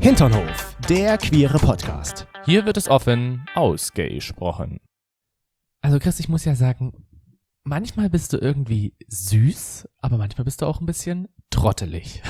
Hinternhof, der queere Podcast. Hier wird es offen ausgesprochen. Also Chris, ich muss ja sagen, manchmal bist du irgendwie süß, aber manchmal bist du auch ein bisschen trottelig.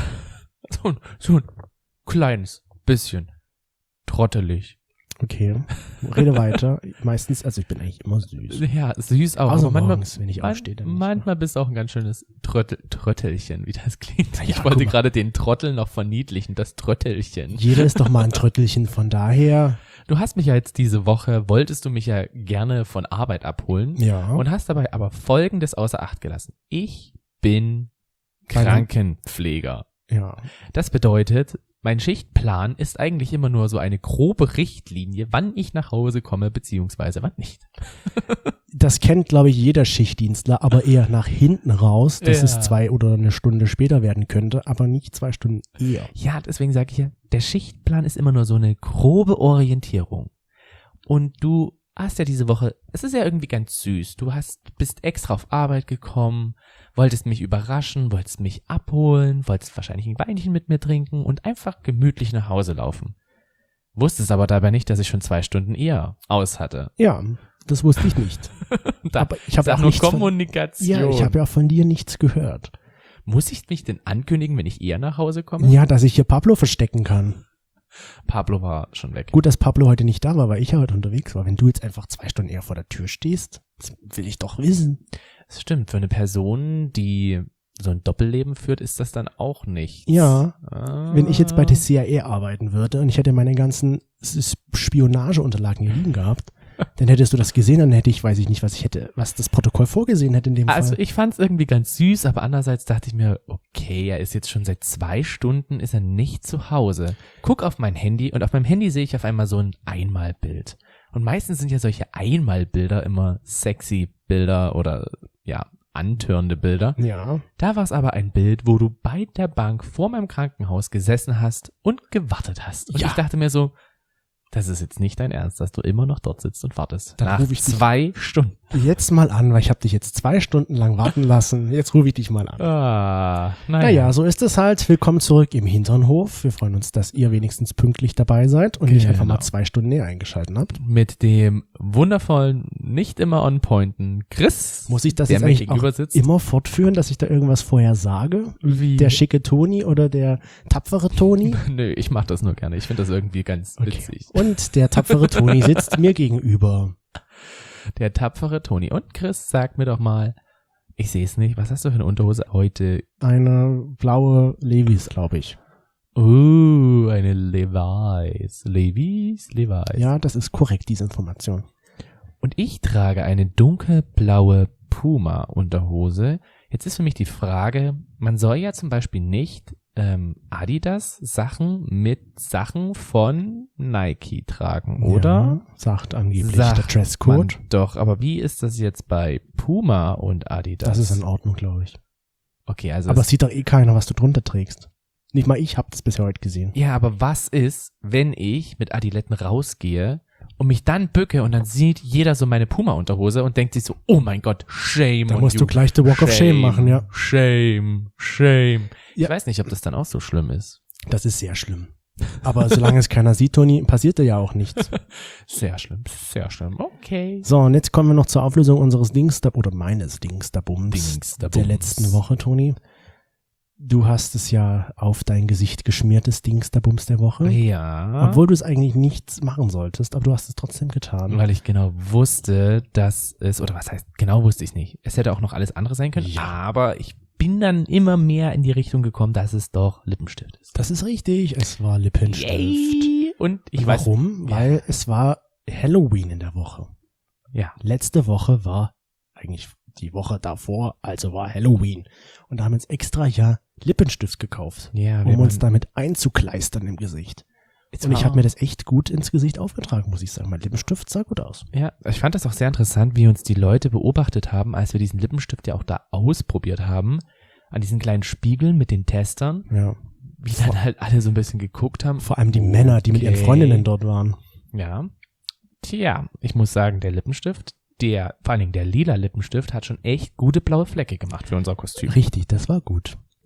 So ein kleines bisschen trottelig. Okay, rede weiter. Meistens, also ich bin eigentlich immer süß. Ja, süß auch. Also aber morgens, wenn ich aufstehe, dann nicht manchmal bist du auch ein ganz schönes Tröttelchen, wie das klingt. Ja, Ich wollte guck mal. gerade den Trottel noch verniedlichen, das Tröttelchen. Jeder ist doch mal ein Tröttelchen, von daher. Du hast mich ja jetzt diese Woche, wolltest du mich ja gerne von Arbeit abholen. Ja. Und hast dabei aber Folgendes außer Acht gelassen. Ich bin Krankenpfleger. Ja. Das bedeutet, mein Schichtplan ist eigentlich immer nur so eine grobe Richtlinie, wann ich nach Hause komme, beziehungsweise wann nicht. Das kennt, glaube ich, jeder Schichtdienstler, aber eher nach hinten raus, dass Ja. es 2 oder eine Stunde später werden könnte, aber nicht 2 Stunden eher. Ja, deswegen sage ich ja, der Schichtplan ist immer nur so eine grobe Orientierung. Und du hast ja diese Woche, es ist ja irgendwie ganz süß, bist extra auf Arbeit gekommen, wolltest mich überraschen, wolltest mich abholen, wolltest wahrscheinlich ein Weinchen mit mir trinken und einfach gemütlich nach Hause laufen. Wusstest aber dabei nicht, dass ich schon 2 Stunden eher aus hatte. Ja, das wusste ich nicht. Aber ich habe auch nur nichts Kommunikation. Ja, ich habe ja von dir nichts gehört. Muss ich mich denn ankündigen, wenn ich eher nach Hause komme? Ja, dass ich hier Pablo verstecken kann. Pablo war schon weg. Gut, dass Pablo heute nicht da war, weil ich ja heute unterwegs war. Wenn du jetzt einfach 2 Stunden eher vor der Tür stehst, das will ich doch wissen. Das stimmt, für eine Person, die so ein Doppelleben führt, ist das dann auch nichts. Ja, Ah. wenn ich jetzt bei der CIA arbeiten würde und ich hätte meine ganzen Spionageunterlagen hier liegen gehabt, dann hättest du das gesehen, dann hätte ich, weiß ich nicht, was das Protokoll vorgesehen hätte in dem Also Fall. ich fand's irgendwie ganz süß, aber andererseits dachte ich mir, okay, er ist jetzt schon seit 2 Stunden, ist er nicht zu Hause. Guck auf mein Handy und auf meinem Handy sehe ich auf einmal so ein Einmalbild. Und meistens sind ja solche Einmalbilder immer sexy Bilder oder ja, antörnende Bilder. Ja, Da war es aber ein Bild, wo du bei der Bank vor meinem Krankenhaus gesessen hast und gewartet hast. Und Ja. ich dachte mir so, das ist jetzt nicht dein Ernst, dass du immer noch dort sitzt und wartest. Dann Nach ruf ich dich- 2 Stunden. jetzt mal an, weil ich habe dich jetzt 2 Stunden lang warten lassen. Jetzt rufe ich dich mal an. Ah, Naja, so ist es halt. Willkommen zurück im Hinternhof. Wir freuen uns, dass ihr wenigstens pünktlich dabei seid und nicht einfach mal Genau. 2 Stunden näher eingeschaltet habt. Mit dem wundervollen, nicht immer on pointen Chris, Muss ich das der jetzt mir eigentlich gegenüber auch sitzt. immer fortführen, dass ich da irgendwas vorher sage? Wie? Der schicke Toni oder der tapfere Toni? Nö, ich mach das nur gerne. Ich finde das irgendwie ganz witzig. Und der tapfere Toni sitzt mir gegenüber. Der tapfere Toni. Und Chris, sag mir doch mal, ich sehe es nicht, was hast du für eine Unterhose heute? Eine blaue Levi's, glaube ich. Eine Levi's. Ja, das ist korrekt, diese Information. Und ich trage eine dunkelblaue Puma-Unterhose. Jetzt ist für mich die Frage, man soll ja zum Beispiel nicht Adidas-Sachen mit Sachen von Nike tragen, oder? Ja, sagt angeblich Sagt der Dresscode. Man doch, aber wie ist das jetzt bei Puma und Adidas? Das ist in Ordnung, glaube ich. Okay, also Aber es sieht doch eh keiner, was du drunter trägst. Nicht mal ich habe das bisher heute gesehen. ja, aber was ist, wenn ich mit Adiletten rausgehe und mich dann bücke und dann sieht jeder so meine Puma-Unterhose und denkt sich so, oh mein Gott, shame Da on musst you. du gleich the Walk of Shame machen, ja. Shame. Ich Ja. weiß nicht, ob das dann auch so schlimm ist. Das ist sehr schlimm. Aber solange es keiner sieht, Toni, passiert da ja auch nichts. Sehr schlimm. Okay. So, und jetzt kommen wir noch zur Auflösung unseres meines Dingsterbums Dingsterbums. der letzten Woche, Toni. Du hast es ja auf dein Gesicht geschmiertes Dingsterbums der Woche. Ja. Obwohl du es eigentlich nichts machen solltest, aber du hast es trotzdem getan. Weil ich genau wusste, dass es, oder was heißt, genau wusste ich nicht. Es hätte auch noch alles andere sein können, Ja. aber ich bin dann immer mehr in die Richtung gekommen, dass es doch Lippenstift ist. Das ist richtig, es war Lippenstift. Yay! Und ich weiß, Warum? Weil es war Halloween in der Woche. ja, Letzte Woche war eigentlich die Woche davor, also war Halloween. Und da haben wir uns extra ja Lippenstift gekauft, ja, um uns damit einzukleistern im Gesicht. Und ich habe mir das echt gut ins Gesicht aufgetragen, muss ich sagen. Mein Lippenstift sah gut aus. ja, ich fand das auch sehr interessant, wie uns die Leute beobachtet haben, als wir diesen Lippenstift ja auch da ausprobiert haben, an diesen kleinen Spiegeln mit den Testern, Ja. wie dann halt alle so ein bisschen geguckt haben. Vor allem die Männer, die mit ihren Okay. Freundinnen dort waren. Ja. Tja, ich muss sagen, der Lippenstift, vor allen Dingen der lila Lippenstift hat schon echt gute blaue Flecke gemacht für unser Kostüm. Richtig, das war gut.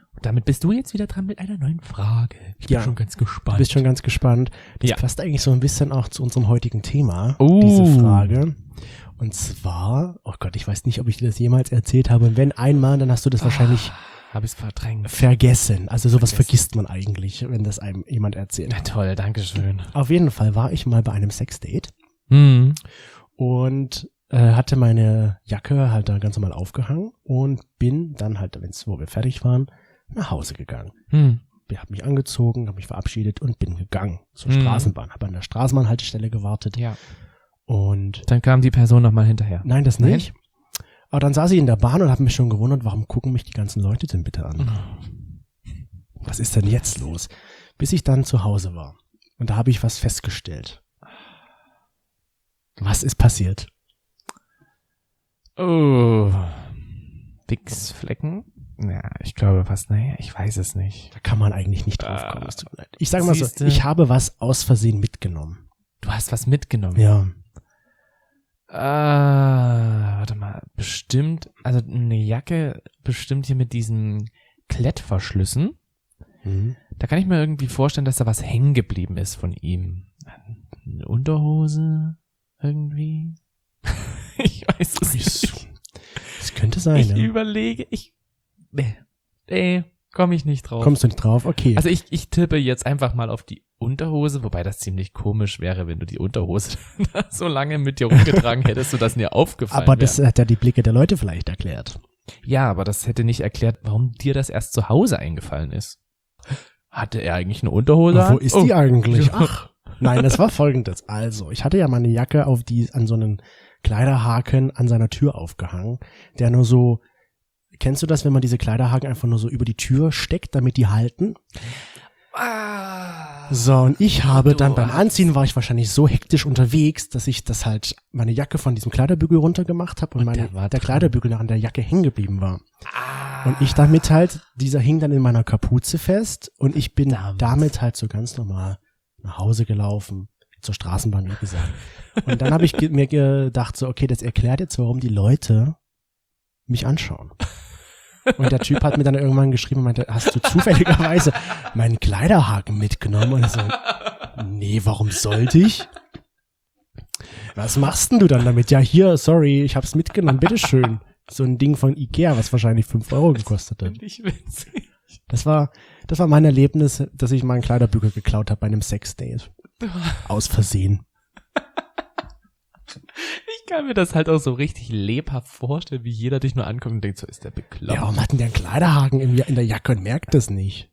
Und damit bist du jetzt wieder dran mit einer neuen Frage. Ich bin schon ganz gespannt. Du bist schon ganz gespannt. Das Ja. passt eigentlich so ein bisschen auch zu unserem heutigen Thema, Oh. diese Frage. Und zwar, oh Gott, ich weiß nicht, ob ich dir das jemals erzählt habe. Und wenn einmal, dann hast du das wahrscheinlich Habe ich es verdrängt. vergessen. Also sowas vergisst man eigentlich, wenn das einem jemand erzählt. Na toll, danke schön. Auf jeden Fall war ich mal bei einem Sexdate Hm. und hatte meine Jacke halt da ganz normal aufgehangen und bin dann halt, wo wir fertig waren, nach Hause gegangen. Hm. Ich habe mich angezogen, habe mich verabschiedet und bin gegangen zur Mhm. Straßenbahn. Habe an der Straßenbahnhaltestelle gewartet Ja. und Dann kam die Person nochmal hinterher. nein, das Nein? nicht. Aber dann saß ich in der Bahn und habe mich schon gewundert, warum gucken mich die ganzen Leute denn bitte an? Was ist denn jetzt los? Bis ich dann zu Hause war. Und da habe ich was festgestellt. Was ist passiert? Oh. Wichsflecken? Ja, ich glaube fast, naja, ich weiß es nicht. Da kann man eigentlich nicht drauf kommen. Es tut mir leid. Ich sage mal so, Siehste. ich habe was aus Versehen mitgenommen. Du hast was mitgenommen. Ja. Warte mal, bestimmt, also eine Jacke bestimmt hier mit diesen Klettverschlüssen. Mhm. Da kann ich mir irgendwie vorstellen, dass da was hängen geblieben ist von ihm. Eine Unterhose irgendwie? Ich weiß es nicht. Das könnte sein, Ich ja. überlege, komme ich nicht drauf. Kommst du nicht drauf? Okay. Also ich tippe jetzt einfach mal auf die Unterhose, wobei das ziemlich komisch wäre, wenn du die Unterhose da so lange mit dir rumgetragen hättest, sodass mir aufgefallen aber wäre. das hat ja die Blicke der Leute vielleicht erklärt. Ja, aber das hätte nicht erklärt, warum dir das erst zu Hause eingefallen ist. Hatte er eigentlich eine Unterhose an? Wo ist die eigentlich? Ja. Ach, nein, das war folgendes. Also, ich hatte ja meine Jacke an so einen Kleiderhaken an seiner Tür aufgehangen, der nur so, kennst du das, wenn man diese Kleiderhaken einfach nur so über die Tür steckt, damit die halten? So, und ich habe dann beim Anziehen war ich wahrscheinlich so hektisch unterwegs, dass ich das halt meine Jacke von diesem Kleiderbügel runtergemacht habe und der war der dran. Kleiderbügel noch an der Jacke hängen geblieben war. Und ich damit halt, dieser hing dann in meiner Kapuze fest und ich bin damit halt so ganz normal nach Hause gelaufen, zur Straßenbahn, wie gesagt. Und dann habe ich mir gedacht, so, okay, das erklärt jetzt, warum die Leute mich anschauen. Und der Typ hat mir dann irgendwann geschrieben und meinte, hast du zufälligerweise meinen Kleiderhaken mitgenommen? Und ich so, nee, warum sollte ich? Was machst denn du dann damit? Ja, hier, sorry, ich hab's mitgenommen, bitteschön. So ein Ding von Ikea, was wahrscheinlich 5 Euro gekostet hat. Finde ich witzig. Das war mein Erlebnis, dass ich meinen Kleiderbügel geklaut habe bei einem Sexdate. Aus Versehen. Ich kann mir das halt auch so richtig lebhaft vorstellen, wie jeder dich nur anguckt und denkt, so ist der bekloppt. Ja, warum hat denn der einen Kleiderhaken in der Jacke und merkt das nicht?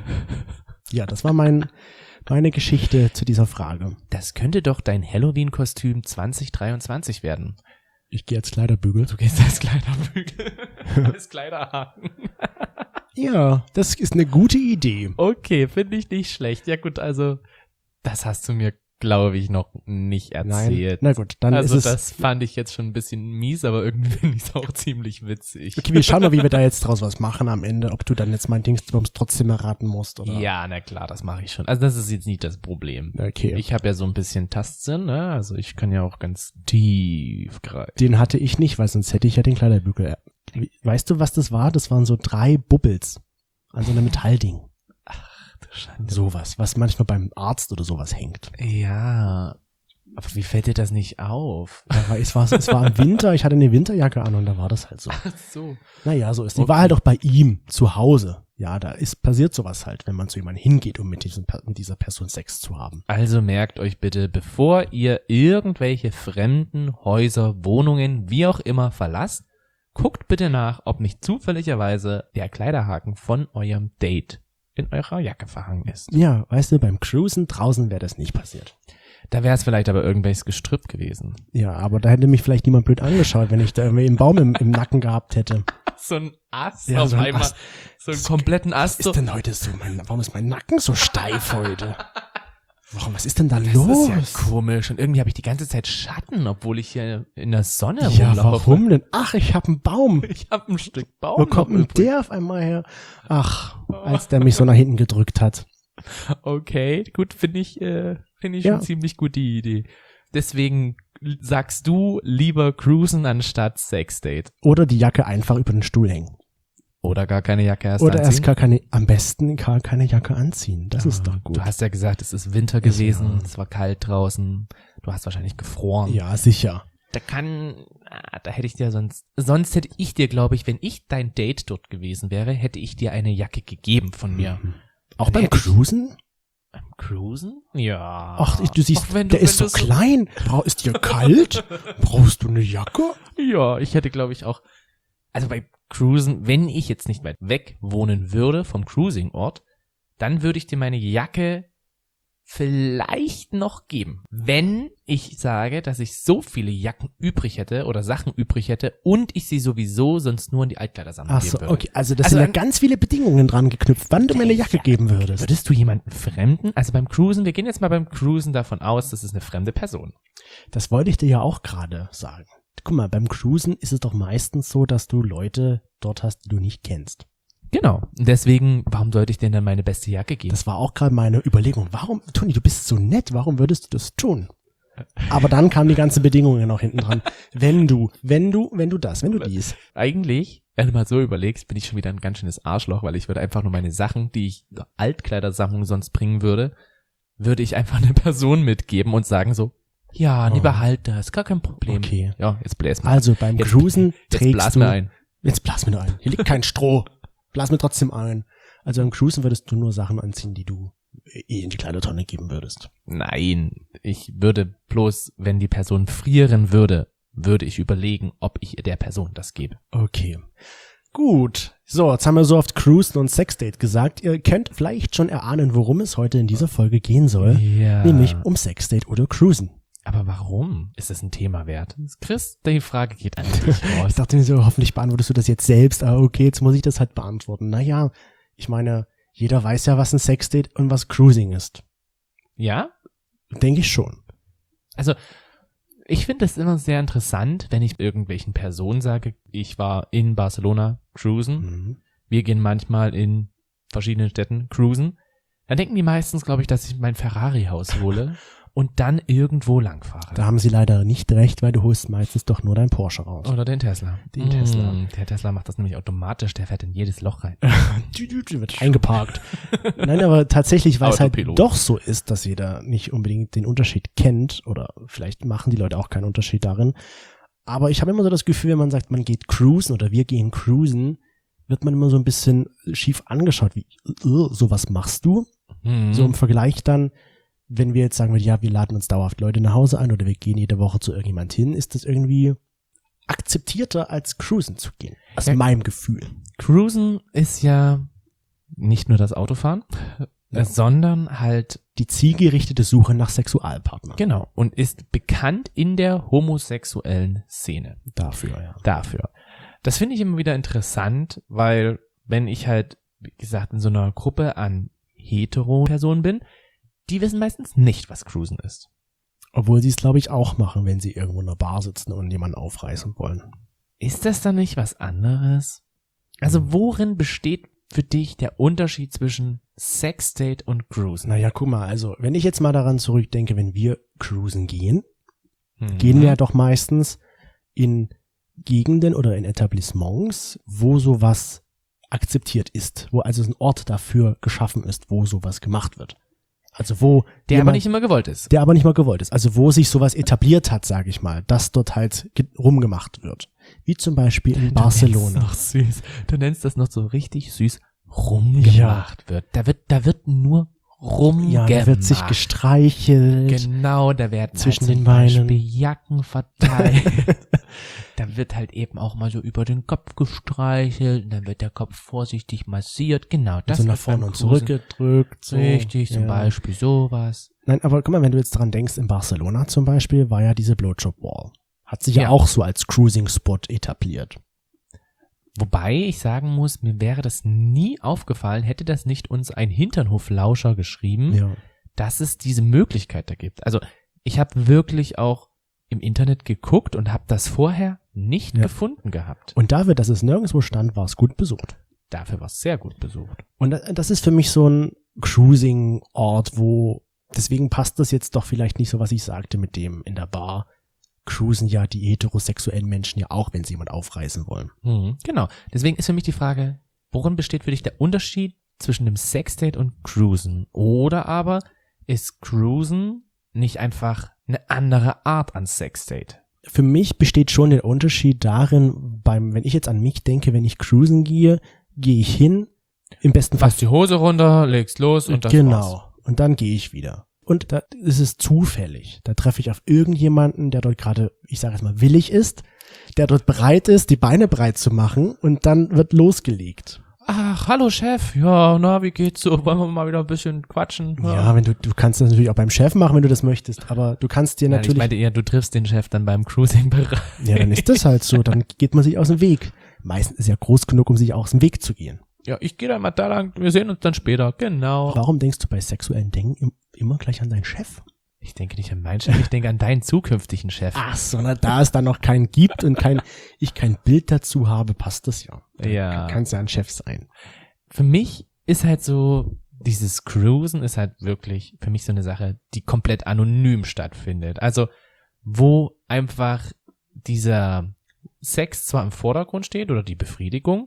Ja, das war meine Geschichte zu dieser Frage. Das könnte doch dein Halloween-Kostüm 2023 werden. Ich gehe als Kleiderbügel. Du gehst als Kleiderbügel, als Kleiderhaken. Ja, das ist eine gute Idee. Okay, finde ich nicht schlecht. Ja gut, also das hast du mir, glaube ich, noch nicht erzählt. Na gut, dann Also ist es. das fand ich jetzt schon ein bisschen mies, aber irgendwie finde ich es auch ziemlich witzig. Okay, wir schauen mal, wie wir da jetzt draus was machen am Ende, ob du dann jetzt mein Dingsbums trotzdem erraten musst, oder? Ja, na klar, das mache ich schon. Also das ist jetzt nicht das Problem. Okay. Ich habe ja so ein bisschen Tastsinn, ne? Also ich kann ja auch ganz tief greifen. Den hatte ich nicht, weil sonst hätte ich ja den Kleiderbügel. Weißt du, was das war? Das waren so 3 Bubbles an so einem Metallding. Du Schande. Sowas, was manchmal beim Arzt oder sowas hängt. Ja, aber wie fällt dir das nicht auf? Aber es war im Winter, ich hatte eine Winterjacke an und da war das halt so. Ach so. Naja, so ist die. Okay. War halt auch bei ihm zu Hause. Ja, passiert sowas halt, wenn man zu jemandem hingeht, um mit dieser Person Sex zu haben. Also merkt euch bitte, bevor ihr irgendwelche fremden Häuser, Wohnungen, wie auch immer verlasst, guckt bitte nach, ob nicht zufälligerweise der Kleiderhaken von eurem Date in eurer Jacke verhangen ist. Ja, weißt du, beim Cruisen draußen wäre das nicht passiert. Da wäre es vielleicht aber irgendwelches Gestrüpp gewesen. Ja, aber da hätte mich vielleicht niemand blöd angeschaut, wenn ich da irgendwie einen Baum im Nacken gehabt hätte. So ein Ast Ja, auf so ein einmal. Ast. So einen kompletten Ast. Was ist denn heute so? Warum ist mein Nacken so steif heute? Was ist denn da Das los? ist ja komisch. Und irgendwie habe ich die ganze Zeit Schatten, obwohl ich hier in der Sonne Ja, rumlaufe. warum denn? Ach, ich habe einen Baum. Ich habe ein Stück Baum. Wo kommt denn noch übrig. der auf einmal her? Ach, als der mich so nach hinten gedrückt hat. Okay, gut, finde ich Ja. schon ziemlich gut die Idee. Deswegen sagst du lieber cruisen anstatt Sexdate. Oder die Jacke einfach über den Stuhl hängen. Oder gar keine Jacke erst Oder anziehen. am besten gar keine Jacke anziehen. Das ist doch gut. Du hast ja gesagt, es ist Winter gewesen, es war kalt draußen, du hast wahrscheinlich gefroren. Ja, sicher. Da hätte ich dir sonst hätte ich dir, glaube ich, wenn ich dein Date dort gewesen wäre, hätte ich dir eine Jacke gegeben von mir. Auch beim Cruisen? Beim Cruisen? Ja. Ach, du siehst, Ach, der ist so klein. Ist dir kalt? Brauchst du eine Jacke? Ja, ich hätte, glaube ich, auch, also bei Cruisen, wenn ich jetzt nicht weit weg wohnen würde vom Cruising-Ort, dann würde ich dir meine Jacke vielleicht noch geben. Wenn ich sage, dass ich so viele Jacken übrig hätte oder Sachen übrig hätte und ich sie sowieso sonst nur in die Altkleidersammlung Ach geben so, würde. okay. Also das sind ja ganz viele Bedingungen dran geknüpft, wann du mir eine Jacke geben würdest. Würdest du jemanden Fremden, also beim Cruisen, wir gehen jetzt mal beim Cruisen davon aus, das ist eine fremde Person. Das wollte ich dir ja auch gerade sagen. Guck mal, beim Cruisen ist es doch meistens so, dass du Leute dort hast, die du nicht kennst. Genau. Und deswegen, warum sollte ich denn dann meine beste Jacke geben? Das war auch gerade meine Überlegung. Warum, Toni, du bist so nett, warum würdest du das tun? Aber dann kamen die ganzen Bedingungen noch hinten dran. Wenn du dies. Eigentlich, wenn du mal so überlegst, bin ich schon wieder ein ganz schönes Arschloch, weil ich würde einfach nur meine Sachen, die ich in der Altkleidersammlung sonst bringen würde ich einfach eine Person mitgeben und sagen so, ja, nee, behalt das, gar kein Problem. Okay. Ja, jetzt bläst mir. Also beim Cruisen trägst jetzt blas du... mir ein. Jetzt blas mir nur ein. Hier liegt kein Stroh. Blas mir trotzdem ein. Also beim Cruisen würdest du nur Sachen anziehen, die du in die Kleidertonne geben würdest. Nein, ich würde bloß, wenn die Person frieren würde ich überlegen, ob ich der Person das gebe. Okay. Gut. So, jetzt haben wir so oft Cruisen und Sexdate gesagt. Ihr könnt vielleicht schon erahnen, worum es heute in dieser Folge gehen soll. Ja. Nämlich um Sexdate oder Cruisen. Aber warum ist das ein Thema wert? Chris, die Frage geht an dich Ich raus. dachte mir so, hoffentlich beantwortest du das jetzt selbst. Aber okay, jetzt muss ich das halt beantworten. Naja, ich meine, jeder weiß ja, was ein Sexdate und was Cruising ist. Ja? Denke ich schon. Also, ich finde es immer sehr interessant, wenn ich irgendwelchen Personen sage, ich war in Barcelona cruisen. Mhm. Wir gehen manchmal in verschiedenen Städten cruisen. Dann denken die meistens, glaube ich, dass ich mein Ferrari-Haus hole und dann irgendwo langfahre. Da haben sie leider nicht recht, weil du holst meistens doch nur dein Porsche raus. Oder den Tesla. Den Tesla. Der Tesla macht das nämlich automatisch, der fährt in jedes Loch rein. Wird eingeparkt. Nein, aber tatsächlich, weil es halt Autopilot. doch so ist, dass jeder nicht unbedingt den Unterschied kennt oder vielleicht machen die Leute auch keinen Unterschied darin. Aber ich habe immer so das Gefühl, wenn man sagt, man geht cruisen oder wir gehen cruisen, wird man immer so ein bisschen schief angeschaut, wie, sowas machst du? So im Vergleich dann, wenn wir jetzt sagen, ja, wir laden uns dauerhaft Leute nach Hause ein oder wir gehen jede Woche zu irgendjemand hin, ist das irgendwie akzeptierter als cruisen zu gehen. Aus meinem Gefühl. Cruisen ist ja nicht nur das Autofahren, sondern halt, Die zielgerichtete Suche nach Sexualpartnern. genau, und ist bekannt in der homosexuellen Szene. Dafür, ja. Dafür. Das finde ich immer wieder interessant, weil wenn ich halt, wie gesagt, in so einer Gruppe an hetero-Personen bin, die wissen meistens nicht, was Cruisen ist. Obwohl sie es, glaube ich, auch machen, wenn sie irgendwo in einer Bar sitzen und jemanden aufreißen wollen. Ist das dann nicht was anderes? Also worin besteht für dich der Unterschied zwischen Sexdate und Cruisen? Naja, guck mal, also wenn ich jetzt mal daran zurückdenke, wenn wir cruisen gehen, gehen wir ja doch meistens in Gegenden oder in Etablissements, wo sowas akzeptiert ist, wo also ein Ort dafür geschaffen ist, wo sowas gemacht wird. Also wo Der aber nicht immer gewollt ist. der aber nicht mal gewollt ist. Also wo sich sowas etabliert hat, sage ich mal, dass dort halt rumgemacht wird. Wie zum Beispiel in Barcelona. Noch süß. Du nennst das noch so richtig süß rumgemacht wird. Da wird nur rumgemacht. Ja, da wird sich gestreichelt. Genau, da werden zwischen halt den zum Beinen. Beispiel Jacken verteilt. Da wird halt eben auch mal so über den Kopf gestreichelt. Und dann wird der Kopf vorsichtig massiert. Genau, das so nach wird beim vorne und Cruisen zurückgedrückt. So. richtig, zum Ja. Beispiel sowas. Nein, aber guck mal, wenn du jetzt dran denkst, in Barcelona zum Beispiel war ja diese Blowjob Wall. Hat sich ja Ja. auch so als Cruising-Spot etabliert. Wobei ich sagen muss, mir wäre das nie aufgefallen, hätte das nicht uns ein Hinternhoflauscher geschrieben, Ja. dass es diese Möglichkeit da gibt. Also ich habe wirklich auch im Internet geguckt und habe das vorher nicht Ja. gefunden gehabt. Und dafür, dass es nirgendwo stand, war es gut besucht. Dafür war es sehr gut besucht. Und das ist für mich so ein Cruising-Ort, wo, deswegen passt das jetzt doch vielleicht nicht so, was ich sagte mit dem in der Bar. Cruisen ja die heterosexuellen Menschen ja auch, wenn sie jemand aufreißen wollen. Genau. Deswegen ist für mich die Frage, worin besteht für dich der Unterschied zwischen dem Sexdate und Cruisen? Oder aber ist Cruisen nicht einfach eine andere Art an Sexdate? Für mich besteht schon der Unterschied darin, wenn ich jetzt an mich denke, wenn ich cruisen gehe ich hin, im besten Fall. Fass die Hose runter, legst los und das genau. war's. Und dann gehe ich wieder. Und da ist es zufällig. Da treffe ich auf irgendjemanden, der dort gerade, ich sage jetzt mal, willig ist, der dort bereit ist, die Beine breit zu machen und dann wird losgelegt. Ach, hallo Chef. Ja, na, wie geht's so? Wollen wir mal wieder ein bisschen quatschen? Ja, wenn du kannst das natürlich auch beim Chef machen, wenn du das möchtest, aber du kannst dir Nein, natürlich. ich meinte eher, du triffst den Chef dann beim Cruising-Bereich. Ja, dann ist das halt so, dann geht man sich aus dem Weg. Meistens ist er groß genug, um sich auch aus dem Weg zu gehen. Ja, ich gehe dann mal da lang, wir sehen uns dann später, genau. Warum denkst du bei sexuellen Dingen immer gleich an deinen Chef? Ich denke nicht an meinen Chef, ich denke an deinen zukünftigen Chef. Ach so, na, da es da noch keinen gibt und ich kein Bild dazu habe, passt das ja. Ja. Kann es ja ein Chef sein. Für mich ist halt so, dieses Cruisen ist halt wirklich für mich so eine Sache, die komplett anonym stattfindet. Also, wo einfach dieser Sex zwar im Vordergrund steht oder die Befriedigung,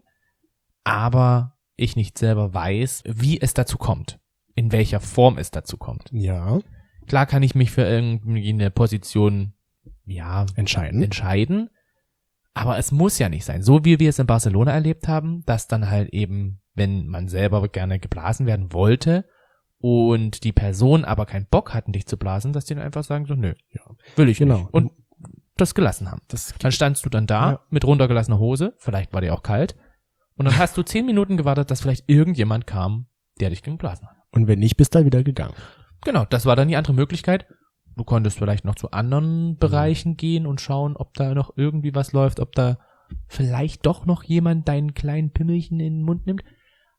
aber ich nicht selber weiß, wie es dazu kommt, in welcher Form es dazu kommt. Ja. Klar kann ich mich für irgendwie eine Position, entscheiden, aber es muss ja nicht sein. So wie wir es in Barcelona erlebt haben, dass dann halt eben, wenn man selber gerne geblasen werden wollte und die Person aber keinen Bock hatten, dich zu blasen, dass die dann einfach sagen so, nö, will ich nicht. Und das gelassen haben. Dann standst du dann da mit runtergelassener Hose, vielleicht war dir auch kalt, und dann hast du 10 Minuten gewartet, dass vielleicht irgendjemand kam, der dich geblasen hat. Und wenn nicht, bist du wieder gegangen. Genau, das war dann die andere Möglichkeit. Du konntest vielleicht noch zu anderen Bereichen gehen und schauen, ob da noch irgendwie was läuft, ob da vielleicht doch noch jemand deinen kleinen Pimmelchen in den Mund nimmt.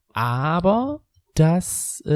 Aber das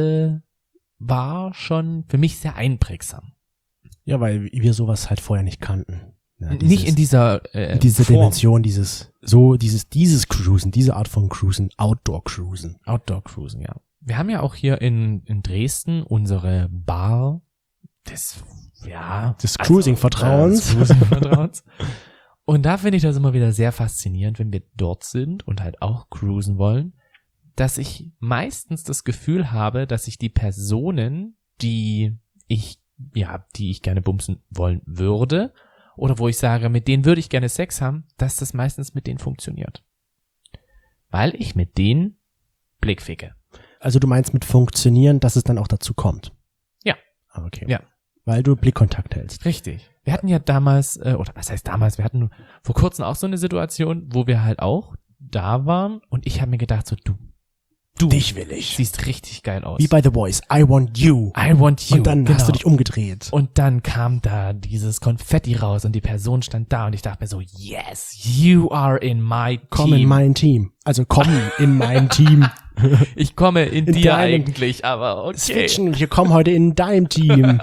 war schon für mich sehr einprägsam. Ja, weil wir sowas halt vorher nicht kannten. Ja, nicht in dieser diese Form. Dimension, dieses Cruisen, diese Art von Cruisen, Outdoor Cruisen, ja. Wir haben ja auch hier in Dresden unsere Bar des Cruising-Vertrauens. Cruising-Vertrauens. Und da finde ich das immer wieder sehr faszinierend, wenn wir dort sind und halt auch cruisen wollen, dass ich meistens das Gefühl habe, dass ich die Personen, die ich gerne bumsen wollen würde, oder wo ich sage, mit denen würde ich gerne Sex haben, dass das meistens mit denen funktioniert. Weil ich mit denen Blick ficke. Also du meinst mit funktionieren, dass es dann auch dazu kommt? Ja. Okay. Ja. Weil du Blickkontakt hältst. Richtig. Wir hatten ja damals, oder was heißt damals, wir hatten vor kurzem auch so eine Situation, wo wir halt auch da waren und ich habe mir gedacht so, du dich will ich. Siehst richtig geil aus. Wie bei The Voice, I want you. I want you. Und dann hast du dich umgedreht. Und dann kam da dieses Konfetti raus und die Person stand da und ich dachte mir so, yes, you are in my team. Komm in mein Team. Also komm in mein Team. Ich komme in dir eigentlich, aber okay. Switchen, wir kommen heute in deinem Team.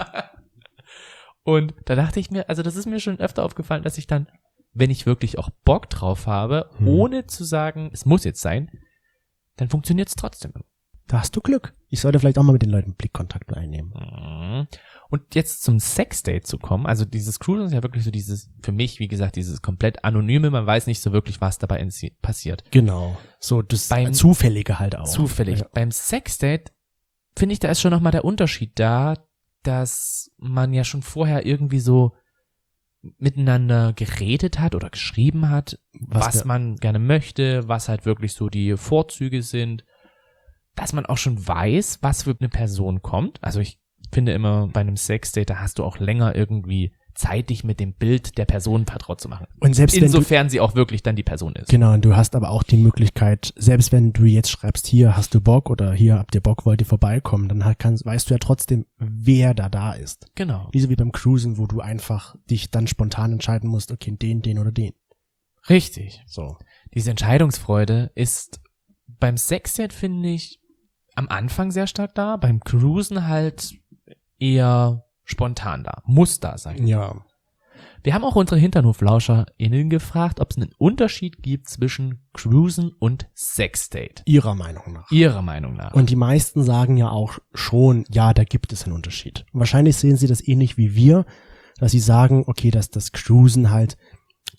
Und da dachte ich mir, also das ist mir schon öfter aufgefallen, dass ich dann, wenn ich wirklich auch Bock drauf habe, ohne zu sagen, es muss jetzt sein, dann funktioniert es trotzdem. Da hast du Glück. Ich sollte vielleicht auch mal mit den Leuten Blickkontakt einnehmen. Und jetzt zum Sexdate zu kommen, also dieses Cruisen ist ja wirklich so dieses, für mich, wie gesagt, dieses komplett Anonyme, man weiß nicht so wirklich, was dabei passiert. Genau. So das Zufällige halt auch. Zufällig. Ja. Beim Sexdate finde ich, da ist schon nochmal der Unterschied da, dass man ja schon vorher irgendwie so miteinander geredet hat oder geschrieben hat, was man gerne möchte, was halt wirklich so die Vorzüge sind, dass man auch schon weiß, was für eine Person kommt. Also ich finde immer, bei einem Sexdate, da hast du auch länger irgendwie Zeit, dich mit dem Bild der Person vertraut zu machen. Und selbst insofern sie auch wirklich dann die Person ist. Genau, und du hast aber auch die Möglichkeit, selbst wenn du jetzt schreibst, hier hast du Bock oder hier habt ihr Bock, wollt ihr vorbeikommen, dann weißt du ja trotzdem, wer da ist. Genau. Nicht so wie beim Cruisen, wo du einfach dich dann spontan entscheiden musst, okay, den oder den. Richtig. So. Diese Entscheidungsfreude ist beim Sexdate, finde ich, am Anfang sehr stark da, beim Cruisen halt eher spontan da, muss da sein. Ja. Wir haben auch unsere HinternhoflauscherInnen gefragt, ob es einen Unterschied gibt zwischen Cruisen und Sexdate. Ihrer Meinung nach. Und die meisten sagen ja auch schon, ja, da gibt es einen Unterschied. Wahrscheinlich sehen sie das ähnlich wie wir, dass sie sagen, okay, dass das Cruisen halt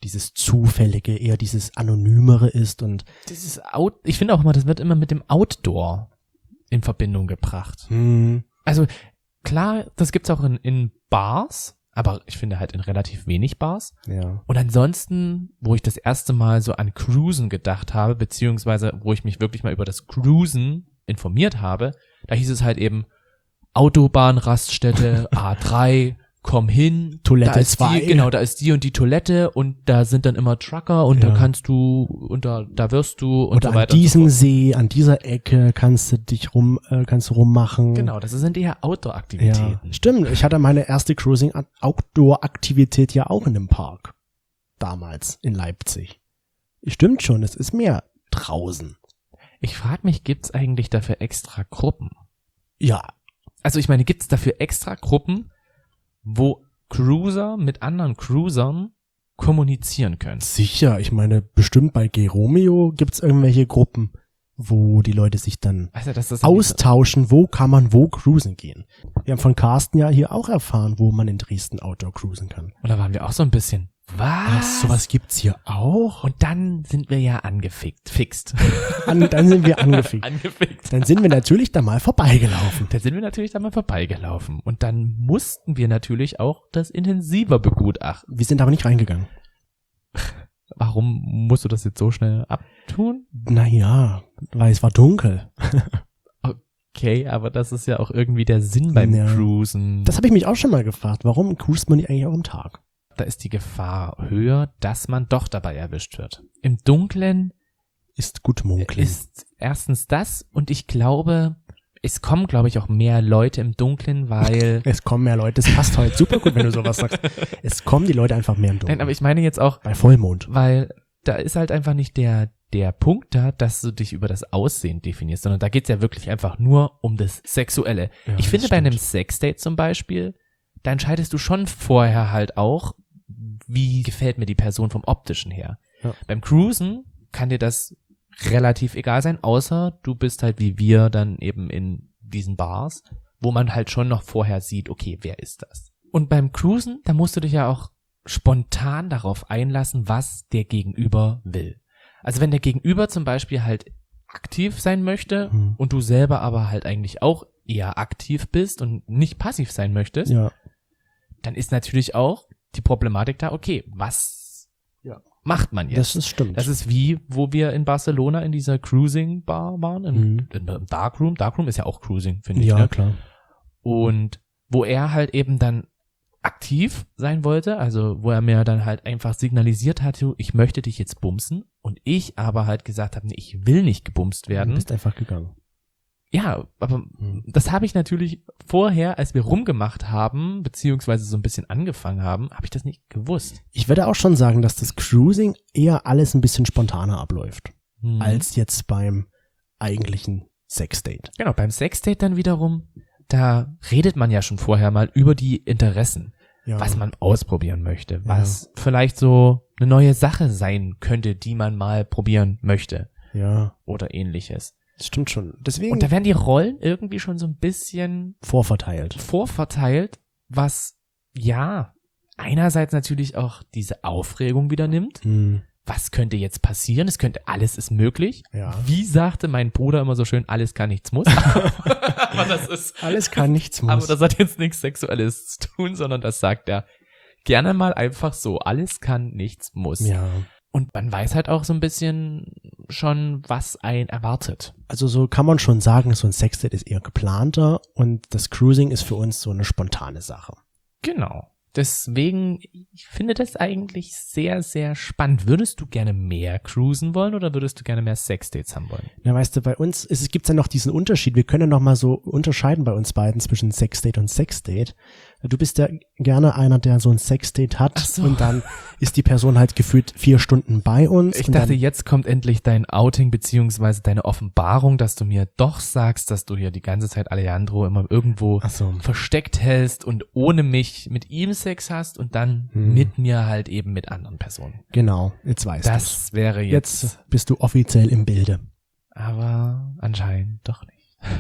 dieses Zufällige, eher dieses Anonymere ist und ich finde auch immer, das wird immer mit dem Outdoor in Verbindung gebracht. Also klar, das gibt's auch in Bars, aber ich finde halt in relativ wenig Bars. ja. Und ansonsten, wo ich das erste Mal so an Cruisen gedacht habe, beziehungsweise wo ich mich wirklich mal über das Cruisen informiert habe, da hieß es halt eben Autobahnraststätte, A3, komm hin, Toilette da ist 2. Genau, da ist die und die Toilette und da sind dann immer Trucker und Ja. da kannst du und da wirst du und Oder so weiter. an diesem und so fort. See, an dieser Ecke kannst du rummachen. Genau, das sind eher Outdoor-Aktivitäten. Ja, stimmt. Ich hatte meine erste Cruising-Outdoor-Aktivität ja auch in einem Park. Damals in Leipzig. Stimmt schon, es ist mehr draußen. Ich frage mich, gibt's eigentlich dafür extra Gruppen? Ja, Also ich meine, gibt's dafür extra Gruppen, wo Cruiser mit anderen Cruisern kommunizieren können? sicher. Ich meine, bestimmt bei G-Romeo gibt's irgendwelche Gruppen, wo die Leute sich dann Also das ist austauschen, wo kann man wo cruisen gehen. Wir haben von Carsten ja hier auch erfahren, wo man in Dresden Outdoor cruisen kann. Und da waren wir auch so ein bisschen, was? Sowas gibt's hier auch? Und dann sind wir ja fixt. Dann sind wir angefickt. Angefickt. Dann sind wir natürlich da mal vorbeigelaufen. Da sind wir natürlich da mal vorbeigelaufen. Und dann mussten wir natürlich auch das intensiver begutachten. Wir sind aber nicht reingegangen. Warum musst du das jetzt so schnell abtun? Naja, weil es war dunkel. Okay, aber das ist ja auch irgendwie der Sinn beim Ja. Cruisen. Das habe ich mich auch schon mal gefragt. Warum cruist man nicht eigentlich auch am Tag? Da ist die Gefahr höher, dass man doch dabei erwischt wird. Im Dunkeln Ist gut munkeln. ist erstens das und ich glaube, es kommen, glaube ich, auch mehr Leute im Dunkeln, weil... Es kommen mehr Leute. Das passt heute super gut, wenn du sowas sagst. Es kommen die Leute einfach mehr im Dunkeln. Nein, aber ich meine jetzt auch, Bei Vollmond. weil da ist halt einfach nicht der Punkt da, dass du dich über das Aussehen definierst, sondern da geht's ja wirklich einfach nur um das Sexuelle. Ja, Ich finde, das bei einem stimmt. Sexdate zum Beispiel, da entscheidest du schon vorher halt auch, wie gefällt mir die Person vom Optischen her. Ja. Beim Cruisen kann dir das relativ egal sein, außer du bist halt wie wir dann eben in diesen Bars, wo man halt schon noch vorher sieht, okay, wer ist das? Und beim Cruisen, da musst du dich ja auch spontan darauf einlassen, was der Gegenüber will. Also wenn der Gegenüber zum Beispiel halt aktiv sein möchte und du selber aber halt eigentlich auch eher aktiv bist und nicht passiv sein möchtest, Ja. dann ist natürlich auch die Problematik da, okay, was Ja. macht man jetzt? Das ist stimmt. Das ist wie, wo wir in Barcelona in dieser Cruising-Bar waren, im Darkroom. Darkroom ist ja auch Cruising, finde ich. ja, Ne? klar. Und wo er halt eben dann aktiv sein wollte, also wo er mir dann halt einfach signalisiert hat, du, ich möchte dich jetzt bumsen und ich aber halt gesagt habe, nee, ich will nicht gebumst Du werden. bist einfach gegangen. Ja, aber das habe ich natürlich vorher, als wir rumgemacht haben, beziehungsweise so ein bisschen angefangen haben, habe ich das nicht gewusst. Ich würde auch schon sagen, dass das Cruising eher alles ein bisschen spontaner abläuft, als jetzt beim eigentlichen Sexdate. Genau, beim Sexdate dann wiederum, da redet man ja schon vorher mal über die Interessen, Ja. was man ausprobieren möchte, was vielleicht so eine neue Sache sein könnte, die man mal probieren möchte Ja, oder ähnliches. das stimmt schon. Deswegen Und da werden die Rollen irgendwie schon so ein bisschen vorverteilt. vorverteilt, was ja einerseits natürlich auch diese Aufregung wieder nimmt. Was könnte jetzt passieren? Es könnte, alles ist möglich. Ja. Wie sagte mein Bruder immer so schön, alles kann, nichts muss. Aber das ist, Alles kann, nichts muss. aber das hat jetzt nichts Sexuelles zu tun, sondern das sagt er gerne mal einfach so, alles kann, nichts muss. ja. Und man weiß halt auch so ein bisschen schon, was einen erwartet. Also so kann man schon sagen, so ein Sexdate ist eher geplanter und das Cruising ist für uns so eine spontane Sache. Genau. Deswegen, ich finde das eigentlich sehr, sehr spannend. Würdest du gerne mehr cruisen wollen oder würdest du gerne mehr Sexdates haben wollen? Na, weißt du, bei uns gibt's ja noch diesen Unterschied. Wir können ja noch mal so unterscheiden bei uns beiden zwischen Sexdate und Sexdate. Du bist ja gerne einer, der so ein Sexdate hat Ach so. und dann ist die Person halt gefühlt 4 Stunden bei uns. Ich und dachte, dann, jetzt kommt endlich dein Outing beziehungsweise deine Offenbarung, dass du mir doch sagst, dass du hier die ganze Zeit Alejandro immer irgendwo Ach so. versteckt hältst und ohne mich mit ihm Sex hast und dann mit mir halt eben mit anderen Personen. Genau, jetzt weißt du's. Das wäre Jetzt bist du offiziell im Bilde. aber anscheinend doch nicht.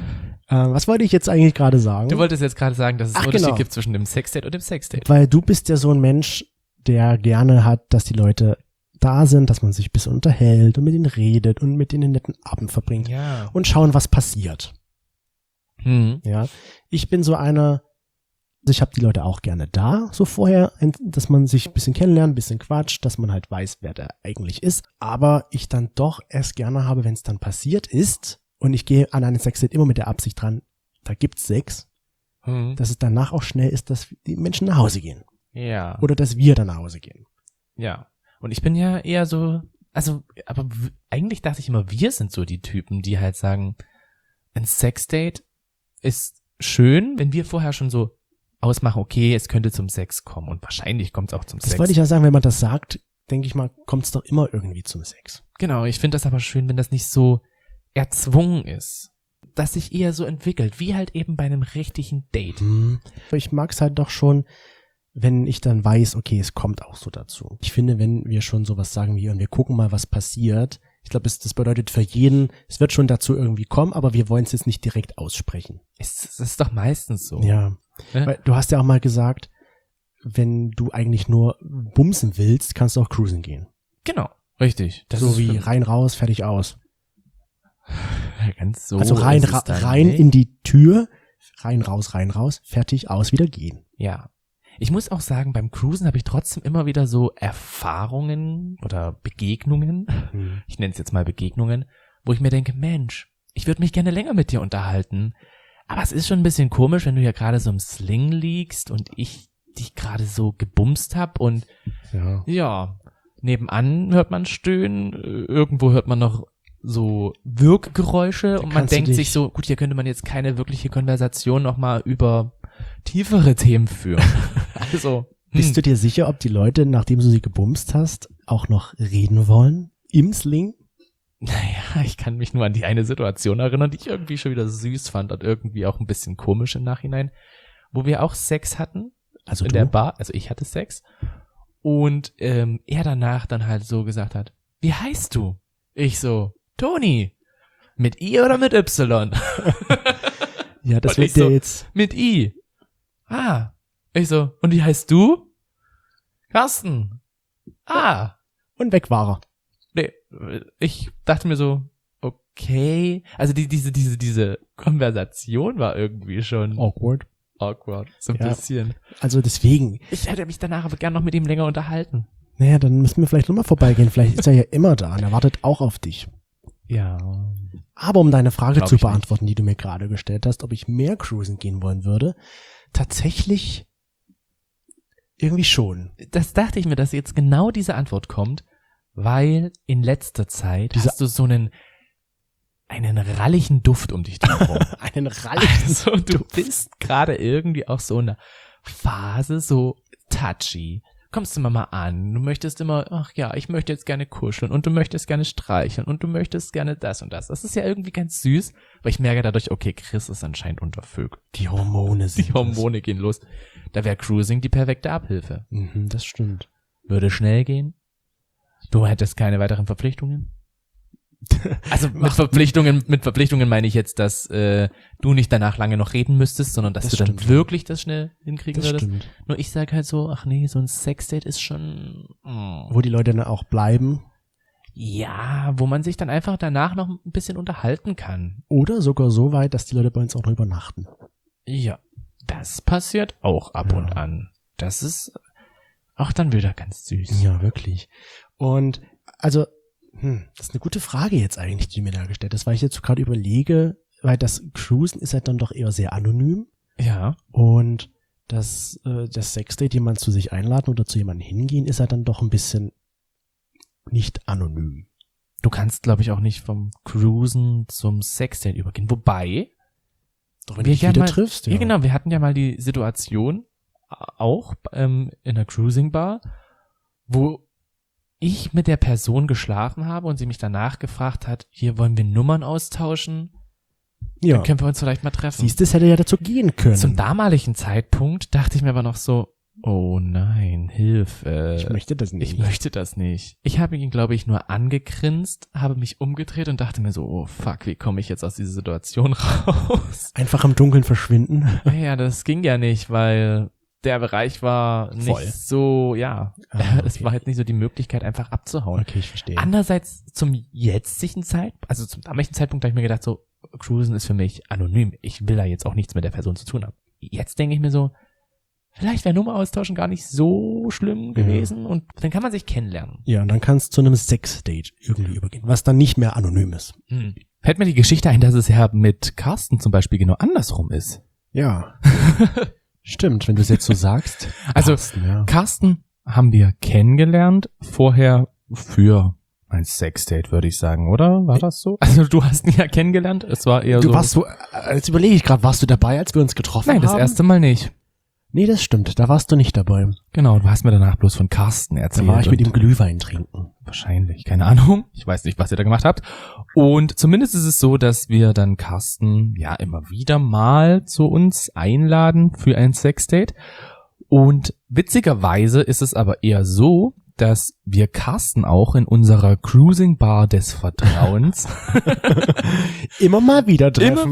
Was wollte ich jetzt eigentlich gerade sagen? Du wolltest jetzt gerade sagen, dass es Ach, Unterschied genau. gibt zwischen dem Sexdate und dem Sexdate. Weil du bist ja so ein Mensch, der gerne hat, dass die Leute da sind, dass man sich ein bisschen unterhält und mit ihnen redet und mit ihnen einen netten Abend verbringt Ja. und schauen, was passiert. Mhm. Ja, ich bin so einer, ich habe die Leute auch gerne da, so vorher, dass man sich ein bisschen kennenlernt, ein bisschen quatscht, dass man halt weiß, wer der eigentlich ist, aber ich dann doch erst gerne habe, wenn es dann passiert ist und ich gehe an einen Sexdate immer mit der Absicht dran, da gibt's Sex, dass es danach auch schnell ist, dass die Menschen nach Hause gehen Ja. oder dass wir dann nach Hause gehen. Ja. Und ich bin ja eher so, also, aber eigentlich dachte ich immer, wir sind so die Typen, die halt sagen, ein Sexdate ist schön, wenn wir vorher schon so ausmachen, okay, es könnte zum Sex kommen und wahrscheinlich kommt es auch zum Das Sex. wollte ich ja sagen, wenn man das sagt, denke ich mal, kommt es doch immer irgendwie zum Sex. Genau, ich finde das aber schön, wenn das nicht so erzwungen ist, dass sich eher so entwickelt, wie halt eben bei einem richtigen Date. Ich mag es halt doch schon, wenn ich dann weiß, okay, es kommt auch so dazu. Ich finde, wenn wir schon sowas sagen wie, und wir gucken mal, was passiert, ich glaube, das bedeutet für jeden, es wird schon dazu irgendwie kommen, aber wir wollen es jetzt nicht direkt aussprechen. Es ist doch meistens so. Ja, weil du hast ja auch mal gesagt, wenn du eigentlich nur bumsen willst, kannst du auch cruisen gehen. Genau, richtig. Das so ist wie stimmt. rein, raus, fertig, aus. Ganz so. Also rein, ist es dann rein nicht. in die Tür, rein, raus, fertig, aus, wieder gehen. Ja. Ich muss auch sagen, beim Cruisen habe ich trotzdem immer wieder so Erfahrungen oder Begegnungen, ich nenne es jetzt mal Begegnungen, wo ich mir denke, Mensch, ich würde mich gerne länger mit dir unterhalten, aber es ist schon ein bisschen komisch, wenn du ja gerade so im Sling liegst und ich dich gerade so gebumst hab und ja, nebenan hört man Stöhnen, irgendwo hört man noch so Wirkgeräusche und man kannst du denkt dich- sich so, gut, hier könnte man jetzt keine wirkliche Konversation nochmal über tiefere Themen führen. Also, Bist du dir sicher, ob die Leute, nachdem du sie gebumst hast, auch noch reden wollen? Im Sling? naja, ich kann mich nur an die eine Situation erinnern, die ich irgendwie schon wieder süß fand und irgendwie auch ein bisschen komisch im Nachhinein, wo wir auch Sex hatten Also in du? der Bar, also ich hatte Sex und er danach dann halt so gesagt hat, wie heißt du? Ich so, Toni. Mit I oder mit Y? Ja, das Und wird ich dir so, jetzt... Mit I. Ah. Ich so, und wie heißt du? Carsten. Ah. Und weg war er. Nee, ich dachte mir so, okay. Also diese Konversation war irgendwie schon Awkward. awkward. So ein Ja. bisschen. Also deswegen. Ich hätte mich danach aber gern noch mit ihm länger unterhalten. Naja, dann müssen wir vielleicht nochmal vorbeigehen. Vielleicht ist er ja immer da und er wartet auch auf dich. Ja. Aber um deine Frage Glaub zu ich nicht. beantworten, die du mir gerade gestellt hast, ob ich mehr cruisen gehen wollen würde, tatsächlich irgendwie schon. Das dachte ich mir, dass jetzt genau diese Antwort kommt, weil in letzter Zeit hast du so einen ralligen Duft um dich herum. Einen ralligen Also du bist gerade irgendwie auch so in einer Phase, so touchy. Kommst du immer mal an, du möchtest immer, ach ja, ich möchte jetzt gerne kuscheln und du möchtest gerne streicheln und du möchtest gerne das und das. Das ist ja irgendwie ganz süß, weil ich merke dadurch, okay, Chris ist anscheinend untervögelt. Die Hormone sind Die Hormone gehen los. Da wäre Cruising die perfekte Abhilfe. das. Das stimmt. Würde schnell gehen. Du hättest keine weiteren Verpflichtungen. Also mit Verpflichtungen meine ich jetzt, dass du nicht danach lange noch reden müsstest, sondern dass Das du dann stimmt. wirklich das schnell hinkriegen Das würdest. stimmt. Nur ich sag halt so, ach nee, so ein Sexdate ist schon Wo die Leute dann auch bleiben. ja, wo man sich dann einfach danach noch ein bisschen unterhalten kann. Oder sogar so weit, dass die Leute bei uns auch noch übernachten. Ja, das passiert auch ab Ja. und an. Das ist auch dann wieder ganz süß. Ja, wirklich. Und also, das ist eine gute Frage jetzt eigentlich, die du mir da gestellt hast, weil ich jetzt gerade überlege, weil das Cruisen ist halt dann doch eher sehr anonym Ja, und das Sexdate, jemand zu sich einladen oder zu jemandem hingehen, ist halt dann doch ein bisschen nicht anonym. du kannst, glaube ich, auch nicht vom Cruisen zum Sexdate übergehen. Wobei, Doch wenn wir du dich ja wieder mal, triffst, ja genau, wir hatten ja mal die Situation, auch in einer Cruising Bar, wo ich mit der Person geschlafen habe und sie mich danach gefragt hat, hier wollen wir Nummern austauschen, Ja. dann können wir uns vielleicht mal treffen. Siehst du, es hätte ja dazu gehen können. Zum damaligen Zeitpunkt dachte ich mir aber noch so, oh nein, Hilfe. Ich möchte das nicht. Ich möchte das nicht. Ich habe ihn, glaube ich, nur angegrinst, habe mich umgedreht und dachte mir so, oh fuck, wie komme ich jetzt aus dieser Situation raus? Einfach im Dunkeln verschwinden. Ja, das ging ja nicht, weil der Bereich war nicht Voll. so, ja, Ah, es okay. war halt nicht so die Möglichkeit, einfach abzuhauen. Okay, ich verstehe. Andererseits zum jetzigen Zeitpunkt, also zum damaligen Zeitpunkt, habe ich mir gedacht, so, Cruisen ist für mich anonym. Ich will da jetzt auch nichts mit der Person zu tun haben. Jetzt denke ich mir so, vielleicht wäre Nummer austauschen gar nicht so schlimm gewesen und dann kann man sich kennenlernen. Ja, und dann kann es zu einem Sex-Date irgendwie übergehen, was dann nicht mehr anonym ist. Fällt mir die Geschichte ein, dass es ja mit Carsten zum Beispiel genau andersrum ist. Ja. Stimmt, wenn du es jetzt so sagst. Also, Carsten, ja. Carsten haben wir kennengelernt, vorher für ein Sexdate, würde ich sagen, oder? War das so? Also du hast ihn ja kennengelernt, es war eher so... Jetzt überlege ich gerade, warst du dabei, als wir uns getroffen haben? Nein, das erste Mal nicht. Nee, das stimmt, da warst du nicht dabei. Genau, du hast mir danach bloß von Carsten Da erzählt. war ich mit und ihm Glühwein trinken. wahrscheinlich, keine Ahnung. Ich weiß nicht, was ihr da gemacht habt. Und zumindest ist es so, dass wir dann Carsten ja immer wieder mal zu uns einladen für ein Sexdate. Und witzigerweise ist es aber eher so, dass wir Carsten auch in unserer Cruising Bar des Vertrauens Immer mal wieder treffen. immer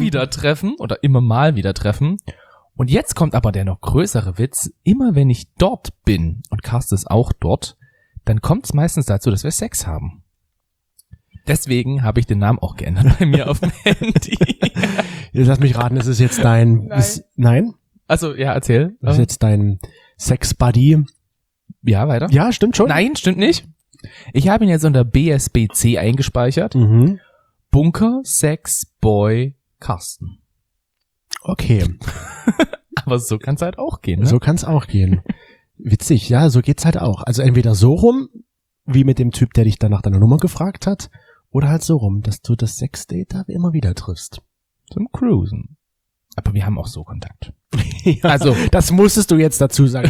mal wieder treffen. Und jetzt kommt aber der noch größere Witz. Immer wenn ich dort bin und Carsten ist auch dort, dann kommt es meistens dazu, dass wir Sex haben. Deswegen habe ich den Namen auch geändert bei mir auf dem Handy. Jetzt lass mich raten, ist es jetzt dein... Nein. Nein? Also, ja, erzähl. Ist jetzt dein Sex-Buddy? Ja, weiter. Ja, stimmt schon. Nein, stimmt nicht. Ich habe ihn jetzt unter BSBC eingespeichert. Mhm. Bunker Sex Boy Carsten. Okay, Aber so kann es halt auch gehen, ne? so kann es auch gehen. Witzig, ja, so geht's halt auch. Also entweder so rum, wie mit dem Typ, der dich dann nach deiner Nummer gefragt hat, oder halt so rum, dass du das Sexdate da immer wieder triffst. Zum Cruisen. Aber wir haben auch so Kontakt. Ja, Also, das musstest du jetzt dazu sagen.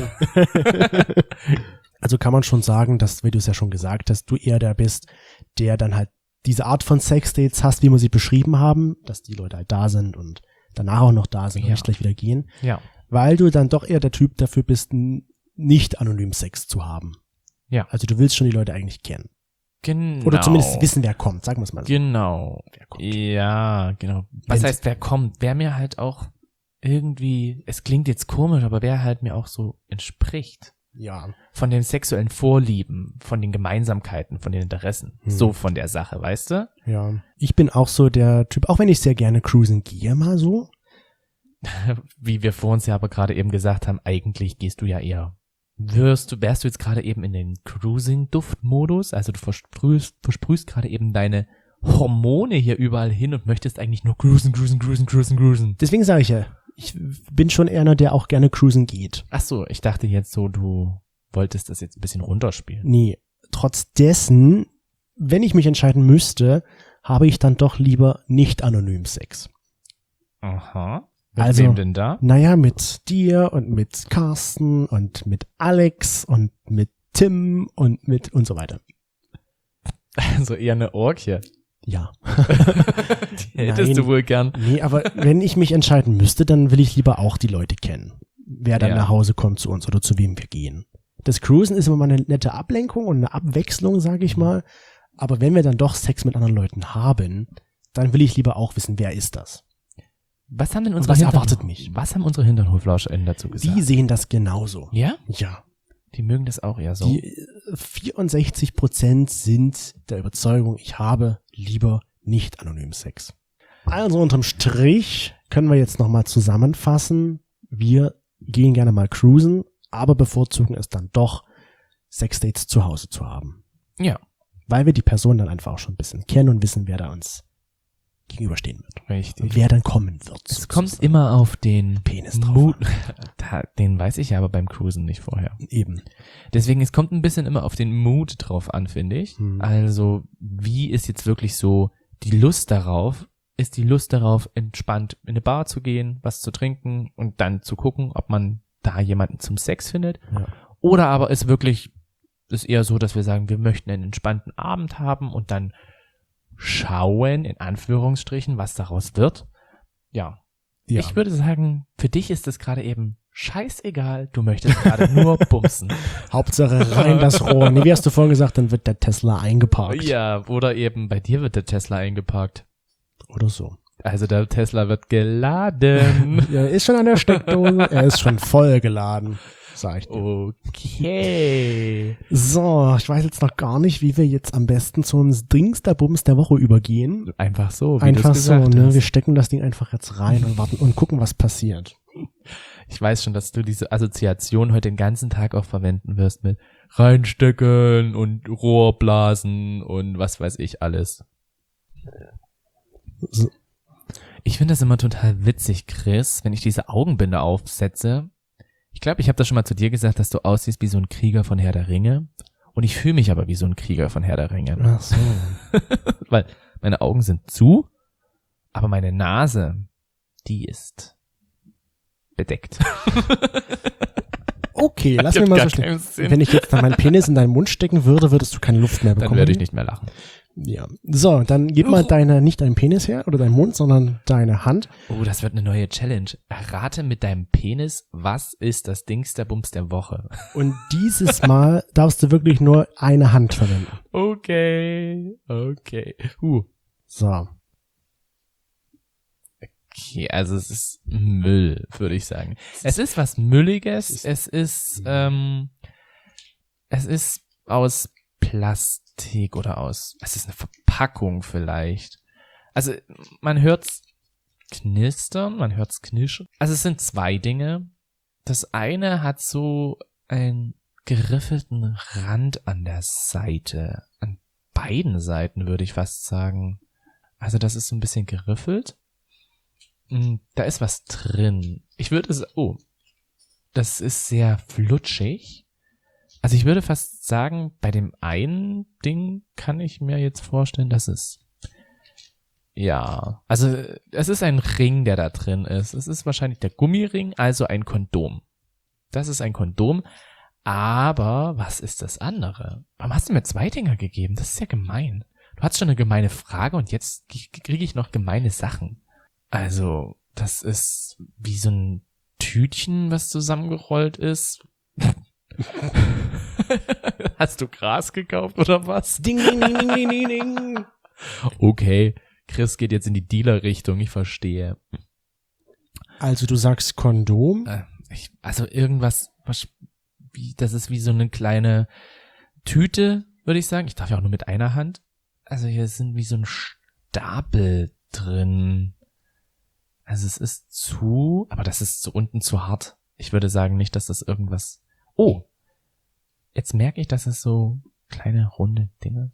Also kann man schon sagen, dass, wie du es ja schon gesagt hast, du eher der bist, der dann halt diese Art von Sexdates hast, wie wir sie beschrieben haben, dass die Leute halt da sind und danach auch noch da sind und Ja. nicht gleich wieder gehen, ja. weil du dann doch eher der Typ dafür bist, nicht anonym Sex zu haben. Ja. Also du willst schon die Leute eigentlich kennen. Genau. Oder zumindest wissen, wer kommt, sagen wir es mal so. Genau. Wer kommt. Ja, genau. Was Wenn's- heißt, wer kommt? Wer mir halt auch irgendwie, es klingt jetzt komisch, aber wer halt mir auch so entspricht. Ja. Von den sexuellen Vorlieben, von den Gemeinsamkeiten, von den Interessen. So von der Sache, weißt du? Ja. Ich bin auch so der Typ, auch wenn ich sehr gerne cruisen gehe, mal so. Wie wir vor uns ja aber gerade eben gesagt haben, eigentlich gehst du ja eher. Wärst du jetzt gerade eben in den Cruising-Duft-Modus? Also du versprühst gerade eben deine Hormone hier überall hin und möchtest eigentlich nur cruisen. Deswegen sage ich ja, ich bin schon eher einer, der auch gerne cruisen geht. Ach so, ich dachte jetzt so, du wolltest das jetzt ein bisschen runterspielen. Nee, trotz dessen, wenn ich mich entscheiden müsste, habe ich dann doch lieber nicht anonym Sex. Aha. Mit Also- wem denn da? Naja, mit dir und mit Carsten und mit Alex und mit Tim und so weiter. Also eher eine Orgie. Ja. Die hättest Nein. du wohl gern. Nee, aber wenn ich mich entscheiden müsste, dann will ich lieber auch die Leute kennen. Wer dann Ja. nach Hause kommt zu uns oder zu wem wir gehen. Das Cruisen ist immer mal eine nette Ablenkung und eine Abwechslung, sage ich mal. Aber wenn wir dann doch Sex mit anderen Leuten haben, dann will ich lieber auch wissen, wer ist das? Was haben denn unsere was erwartet mich? Was haben unsere HinternhoflauscherInnen dazu gesagt? Die sehen das genauso. Ja? Ja. Die mögen das auch eher so. Die 64% sind der Überzeugung, ich habe lieber nicht anonym Sex. Also unterm Strich können wir jetzt nochmal zusammenfassen. Wir gehen gerne mal cruisen, aber bevorzugen es dann doch, Sexdates zu Hause zu haben. Ja, Weil wir die Person dann einfach auch schon ein bisschen kennen und wissen, wer da uns gegenüberstehen wird. richtig. Und wer dann kommen wird. Es kommt immer auf den Penis drauf Mut. Den weiß ich ja aber beim Cruisen nicht vorher. Eben. Deswegen, es kommt ein bisschen immer auf den Mut drauf an, finde ich. Hm. Also, wie ist jetzt wirklich so die Lust darauf? Ist die Lust darauf, entspannt in eine Bar zu gehen, was zu trinken und dann zu gucken, ob man da jemanden zum Sex findet? Ja. Oder aber ist wirklich, ist eher so, dass wir sagen, wir möchten einen entspannten Abend haben und dann schauen, in Anführungsstrichen, was daraus wird. Ja. Ja. Ich würde sagen, für dich ist es gerade eben scheißegal, du möchtest gerade nur bumsen. Hauptsache rein das Rohr. Nee, wie hast du vorhin gesagt, dann wird der Tesla eingeparkt. Ja, oder eben bei dir wird der Tesla eingeparkt. Oder so. Also der Tesla wird geladen. Er ist schon an der Steckdose, er ist schon voll geladen, sag ich dir. Okay. So, ich weiß jetzt noch gar nicht, wie wir jetzt am besten zum Dingsterbums der Woche übergehen. Einfach so, wie Einfach du's gesagt so, ne? hast. Wir stecken das Ding einfach jetzt rein und warten und gucken, was passiert. Ich weiß schon, dass du diese Assoziation heute den ganzen Tag auch verwenden wirst mit reinstecken und Rohrblasen und was weiß ich alles. So. Ich finde das immer total witzig, Chris, wenn ich diese Augenbinde aufsetze. Ich glaube, ich habe das schon mal zu dir gesagt, dass du aussiehst wie so ein Krieger von Herr der Ringe. Und ich fühle mich aber wie so ein Krieger von Herr der Ringe. Ach so. Weil meine Augen sind zu, aber meine Nase, die ist bedeckt. Okay, lass Hat mir mal gar so stehen. keinen Sinn. Wenn ich jetzt dann meinen Penis in deinen Mund stecken würde, würdest du keine Luft mehr bekommen. Dann würde ich nicht mehr lachen. Ja. So, dann gib mal nicht deinen Penis her oder deinen Mund, sondern deine Hand. Oh, das wird eine neue Challenge. Errate mit deinem Penis, was ist das Dingsterbums der Woche? Und dieses Mal darfst du wirklich nur eine Hand verwenden. Okay. So. Okay, also es ist Müll, würde ich sagen. Es ist was Mülliges. Es ist aus Plastik oder es ist eine Verpackung vielleicht. Also man hört's knistern, man hört's knirschen. Also es sind zwei Dinge. Das eine hat so einen geriffelten Rand an der Seite. An beiden Seiten würde ich fast sagen. Also das ist so ein bisschen geriffelt. Da ist was drin. Das ist sehr flutschig. Also ich würde fast sagen, bei dem einen Ding kann ich mir jetzt vorstellen, dass es ist ein Ring, der da drin ist. Es ist wahrscheinlich der Gummiring, also ein Kondom. Das ist ein Kondom. Aber was ist das andere? Warum hast du mir zwei Dinger gegeben? Das ist ja gemein. Du hast schon eine gemeine Frage und jetzt kriege ich noch gemeine Sachen. Also, das ist wie so ein Tütchen, was zusammengerollt ist. Hast du Gras gekauft oder was? Ding, ding, ding, ding, ding, ding, ding. Okay, Chris geht jetzt in die Dealer-Richtung, ich verstehe. Also du sagst Kondom. Irgendwas, das ist wie so eine kleine Tüte, würde ich sagen. Ich darf ja auch nur mit einer Hand. Also hier sind wie so ein Stapel drin. Also es ist aber das ist so unten zu hart. Ich würde sagen nicht, dass das irgendwas... Oh, jetzt merke ich, dass es so kleine runde Dinge...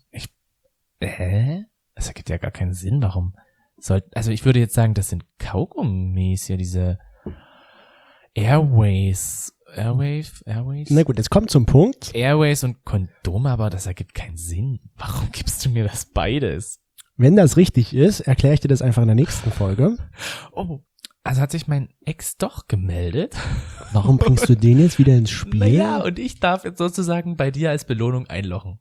Das ergibt ja gar keinen Sinn, warum... Also ich würde jetzt sagen, das sind Kaugummis hier, diese Airways. Na gut, jetzt kommt zum Punkt. Airways und Kondome, aber das ergibt keinen Sinn. Warum gibst du mir das beides? Wenn das richtig ist, erkläre ich dir das einfach in der nächsten Folge. Oh, also hat sich mein Ex doch gemeldet. Warum bringst du den jetzt wieder ins Spiel? Naja, und ich darf jetzt sozusagen bei dir als Belohnung einlochen.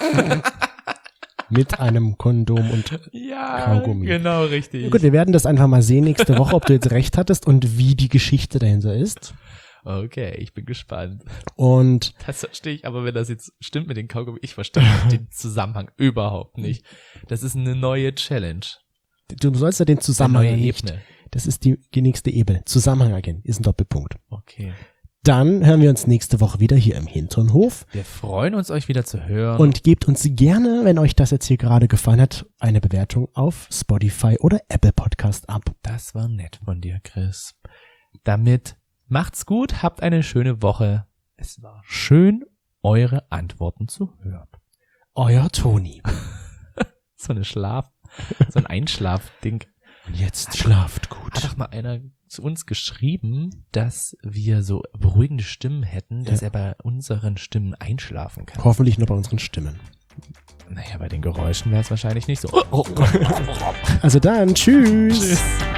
Mit einem Kondom und Kaugummi. Genau, richtig. Gut, wir werden das einfach mal sehen nächste Woche, ob du jetzt recht hattest und wie die Geschichte dahinter ist. Okay, ich bin gespannt. Und das verstehe ich, aber wenn das jetzt stimmt mit den Kaugummi, ich verstehe den Zusammenhang überhaupt nicht. Das ist eine neue Challenge. Du sollst ja den Zusammenhang eine neue nicht. Ebene. Das ist die nächste Ebene. Zusammenhang erkennen ist ein Doppelpunkt. Okay. Dann hören wir uns nächste Woche wieder hier im Hinternhof. Wir freuen uns, euch wieder zu hören. Und gebt uns gerne, wenn euch das jetzt hier gerade gefallen hat, eine Bewertung auf Spotify oder Apple Podcast ab. Das war nett von dir, Chris. Damit macht's gut, habt eine schöne Woche. Es war schön, eure Antworten zu hören. Euer Toni. So ein Einschlafding. Und jetzt schlaft gut. Hat doch mal einer zu uns geschrieben, dass wir so beruhigende Stimmen hätten, dass er bei unseren Stimmen einschlafen kann. Hoffentlich nur bei unseren Stimmen. Naja, bei den Geräuschen wäre es wahrscheinlich nicht so. Also dann, tschüss. Tschüss.